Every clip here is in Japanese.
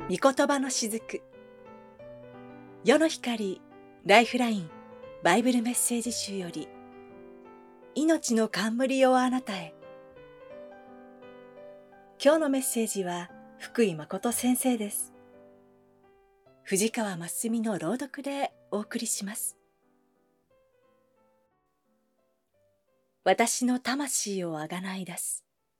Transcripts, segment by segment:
御言葉のしずく、世の光ライフラインバイブルメッセージ集より、命の冠をあなたへ。今日のメッセージは福井誠先生です。藤川真澄の朗読でお送りします。私の魂をあがない出す。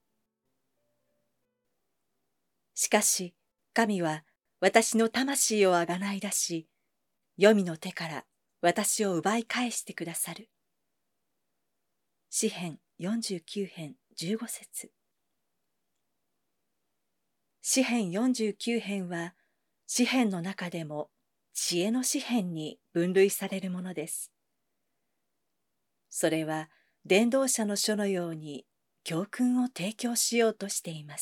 しかし神は私の魂をあがない出し、黄泉の手から私を奪い返してくださる。詩編49編15節。詩編49編は詩編の中でも知恵の詩編に分類されるものです。それは伝道者の書のように教訓を提供しようとしています。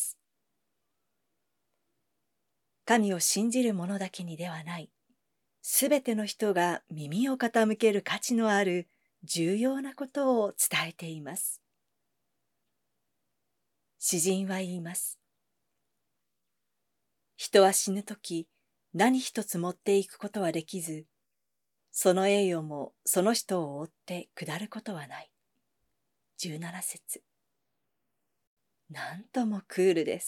神を信じる者だけにではない、すべての人が耳を傾ける価値のある重要なことを伝えています。詩人は言います。人は死ぬとき何一つ持っていくことはできず、その栄誉もその人を追って下ることはない。17節。なんともクールです。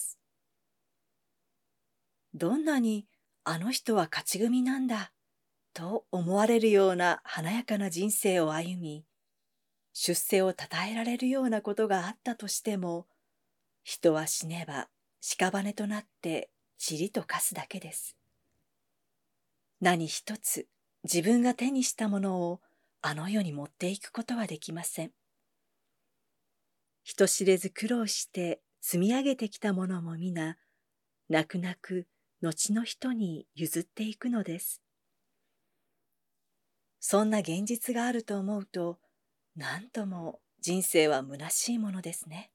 どんなにあの人は勝ち組なんだと思われるような華やかな人生を歩み、出世をたたえられるようなことがあったとしても、人は死ねば屍となって塵と化すだけです。何一つ自分が手にしたものをあの世に持っていくことはできません。人知れず苦労して積み上げてきたものも皆、泣く泣く後の人に譲っていくのです。そんな現実があると思うと、なんとも人生は虚しいものですね。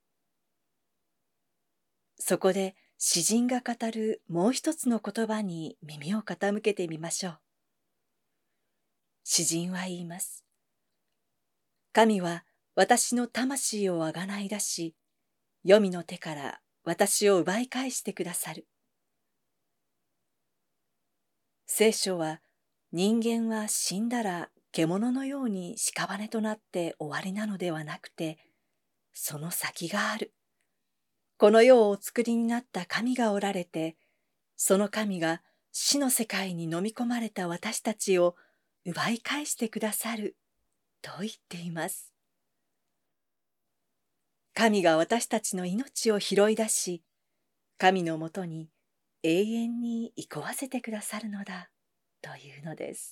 そこで詩人が語るもう一つの言葉に耳を傾けてみましょう。詩人は言います。神は私の魂をあがない出し、黄泉の手から私を奪い返してくださる。聖書は人間は死んだら獣のように屍となって終わりなのではなくて、その先がある。この世をお作りになった神がおられて、その神が死の世界に飲み込まれた私たちを奪い返してくださると言っています。神が私たちの命を拾い出し、神のもとに永遠に憩わせてくださるのだというのです。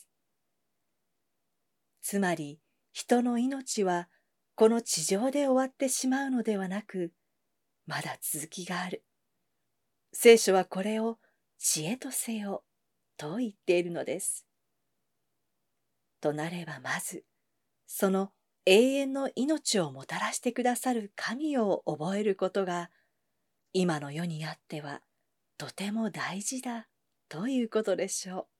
つまり人の命はこの地上で終わってしまうのではなく、まだ続きがある。聖書はこれを知恵とせよと言っているのです。となればまず、その永遠の命をもたらしてくださる神を覚えることが、今の世にあってはとても大事だということでしょう。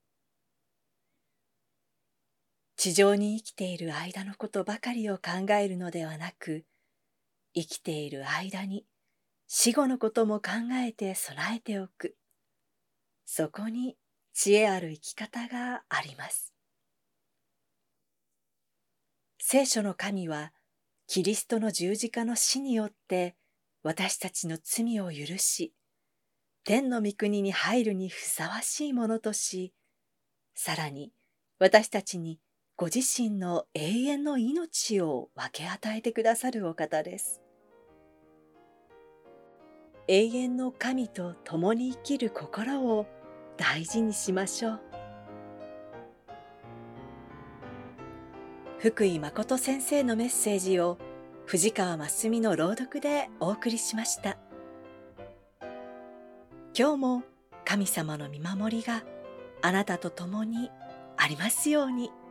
地上に生きている間のことばかりを考えるのではなく、生きている間に死後のことも考えて備えておく。そこに知恵ある生き方があります。聖書の神はキリストの十字架の死によって私たちの罪を許し、天の御国に入るにふさわしいものとし、さらに私たちにご自身の永遠の命を分け与えてくださるお方です。永遠の神と共に生きる心を大事にしましょう。福井誠先生のメッセージを藤川真澄の朗読でお送りしました。今日も神様の見守りがあなたと共にありますように。